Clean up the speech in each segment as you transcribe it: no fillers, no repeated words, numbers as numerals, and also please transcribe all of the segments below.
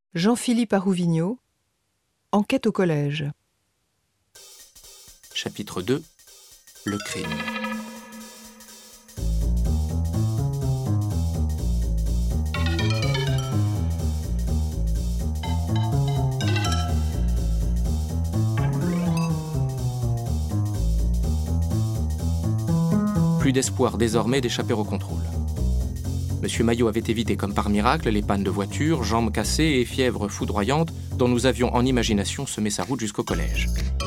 Jean-Philippe Arouvignaud, Enquête au collège. Chapitre 2. Le crime. Plus d'espoir désormais d'échapper au contrôle. Monsieur Maillot avait évité comme par miracle les pannes de voiture, jambes cassées et fièvre foudroyante dont nous avions en imagination semé sa route jusqu'au collège.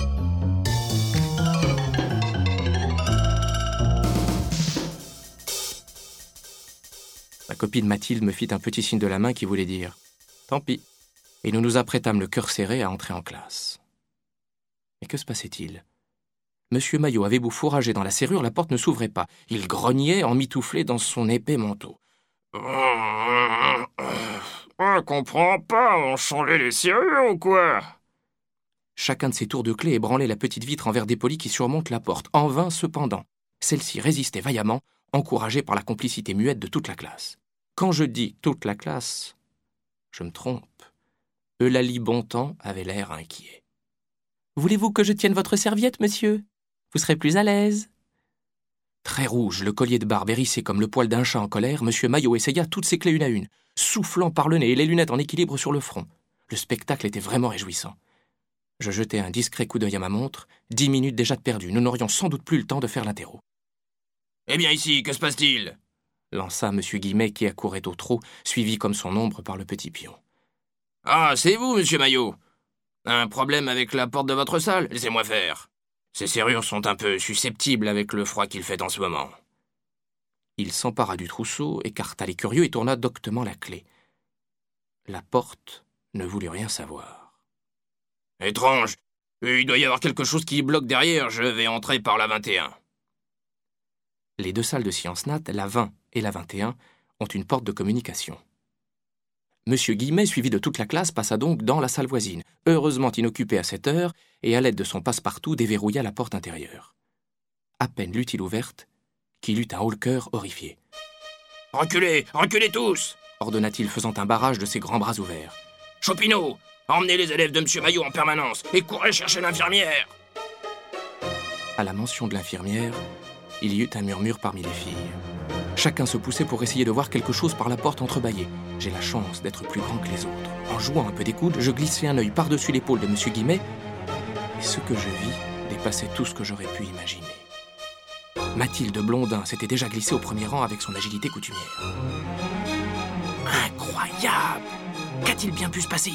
Ma copine Mathilde me fit un petit signe de la main qui voulait dire « Tant pis ». Et nous nous apprêtâmes le cœur serré à entrer en classe. Mais que se passait-il ? Monsieur Maillot avait beau fourrager dans la serrure, la porte ne s'ouvrait pas. Il grognait emmitouflé dans son épais manteau. « On comprend pas, on changeait les serrures ou quoi ?» Chacun de ses tours de clé ébranlait la petite vitre en verre dépoli qui surmonte la porte. En vain, cependant. Celle-ci résistait vaillamment, encouragée par la complicité muette de toute la classe. Quand je dis toute la classe, je me trompe. Eulalie Bontemps avait l'air inquiet. « Voulez-vous que je tienne votre serviette, monsieur ? Vous serez plus à l'aise. » Très rouge, le collier de barbe hérissé comme le poil d'un chat en colère, monsieur Maillot essaya toutes ses clés une à une, soufflant par le nez et les lunettes en équilibre sur le front. Le spectacle était vraiment réjouissant. Je jetai un discret coup d'œil à ma montre, 10 minutes déjà de perdu, nous n'aurions sans doute plus le temps de faire l'interro. « Eh bien ici, que se passe-t-il » lança monsieur Guimet qui accourait au trot, suivi comme son ombre par le petit pion. « Ah, c'est vous, monsieur Maillot. Un problème avec la porte de votre salle ? Laissez-moi faire. Ces serrures sont un peu susceptibles avec le froid qu'il fait en ce moment. » Il s'empara du trousseau, écarta les curieux et tourna doctement la clé. La porte ne voulut rien savoir. « Étrange. Il doit y avoir quelque chose qui bloque derrière. Je vais entrer par la 21. » Les deux salles de sciences nat, la 20 et la 21, ont une porte de communication. Monsieur Guimet, suivi de toute la classe, passa donc dans la salle voisine, heureusement inoccupée à cette heure, et à l'aide de son passe-partout déverrouilla la porte intérieure. À peine l'eut-il ouverte, qu'il eut un haut-le-cœur horrifié. « Reculez, reculez tous !» ordonna-t-il, faisant un barrage de ses grands bras ouverts. « Chopineau, emmenez les élèves de monsieur Maillot en permanence, et courez chercher l'infirmière !» À la mention de l'infirmière, il y eut un murmure parmi les filles. Chacun se poussait pour essayer de voir quelque chose par la porte entrebâillée. J'ai la chance d'être plus grand que les autres. En jouant un peu des coudes, je glissai un œil par-dessus l'épaule de monsieur Guimet, et ce que je vis dépassait tout ce que j'aurais pu imaginer. Mathilde Blondin s'était déjà glissée au premier rang avec son agilité coutumière. « Incroyable ! Qu'a-t-il bien pu se passer ici ?